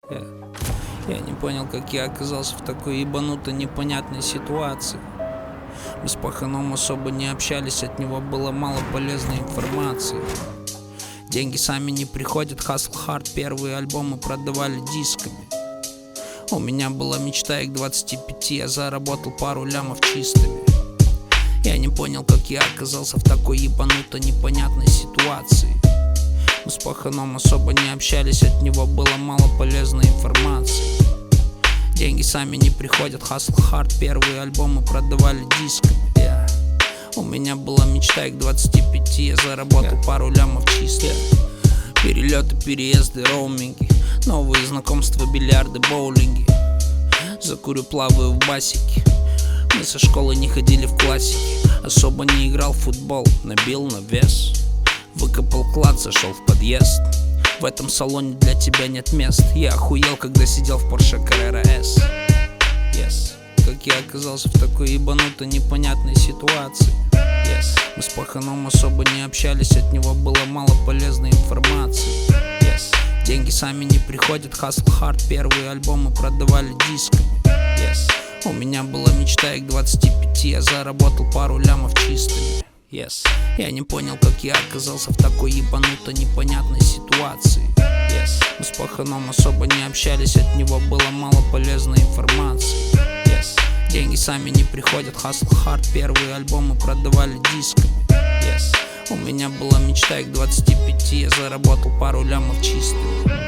Я, я не понял, как я оказался в такой ебанутой непонятной ситуации. Мы с паханом особо не общались, от него было мало полезной информации. Деньги сами не приходят, Hustle Hard, первые альбомы продавали дисками. У меня была мечта, и к 25 я заработал пару лямов чистыми. Я не понял, как я оказался в такой ебанутой непонятной ситуации. Мы с паханом особо не общались, от него было мало полезной информации. Деньги сами не приходят, Hustle Hard, первые альбомы продавали дисками. У меня была мечта, и к 25 я заработал пару лямов чистых. Перелеты, переезды, роуминги, новые знакомства, бильярды, боулинги. Закурю, плаваю в басике. Мы со школы не ходили в классики. Особо не играл в футбол, набил на вес. Выкопал клад, зашел в подъезд. В этом салоне для тебя нет мест. Я охуел, когда сидел в Porsche Carrera S. Как я оказался в такой ебанутой непонятной ситуации. Мы с паханом особо не общались, от него было мало полезной информации. Деньги сами не приходят, Hustle Hard, первые альбомы продавали дисками. У меня была мечта, и к 25 я заработал пару лямов чистыми. Я не понял, как я оказался в такой ебанутой непонятной ситуации. Мы с паханом особо не общались, от него было мало полезной информации. Деньги сами не приходят, Hustle Hard, первые альбомы продавали дисками. У меня была мечта, и к 25 я заработал пару лямов чистыми.